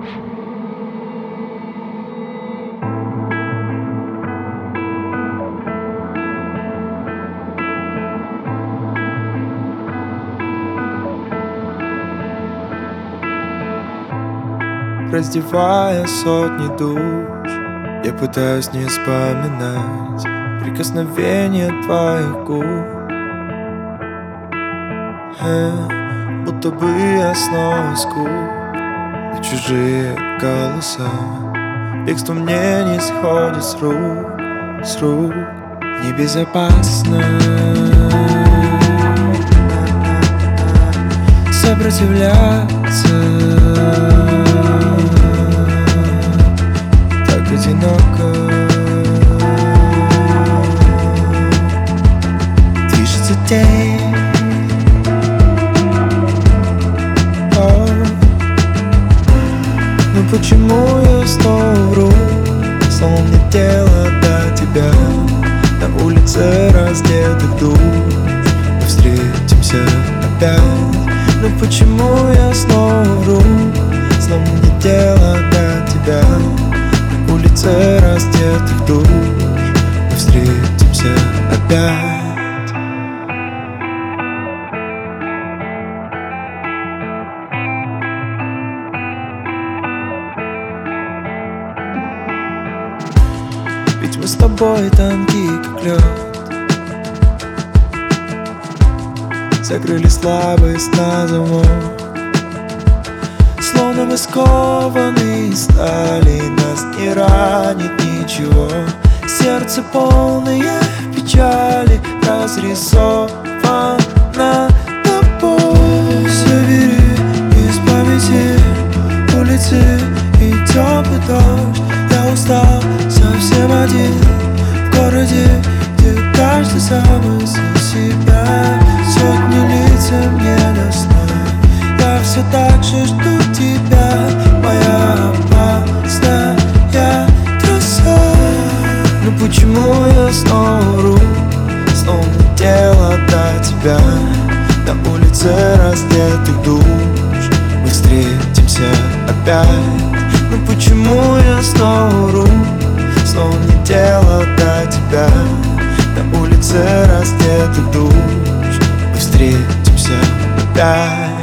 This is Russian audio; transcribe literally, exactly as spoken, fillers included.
Раздевая сотни душ, я пытаюсь не вспоминать прикосновение твоих губ. э, Будто бы я снова скуп на чужие голоса. Бегство мне не сходит с рук, с рук. Небезопасно сопротивляться, так одиноко. Движется день, о, но почему я снова вру? Снова мне дело до тебя. На улице раздетых душ мы встретимся опять. Но почему я снова вру? Снова мне дело до тебя. На улице раздетых душ мы встретимся опять. Ведь мы с тобой тонки, как лед, закрыли слабость на замок. Словно мы скованы из стали, нас не ранит ничего. Сердце полное печали разрисовано тобой. Забери из памяти улицы и теплый дождь. Я устал, совсем один в городе, где каждый замысел себя. Сотни лиц мне до сна. Я все так же жду тебя, моя опасная трасса. Но почему я снова вру? Снова мне дело до тебя. На улице раздетых душ мы встретимся опять. Но почему я снова вру? Снова мне дело до тебя. На улице раздетых душ мы встретимся опять.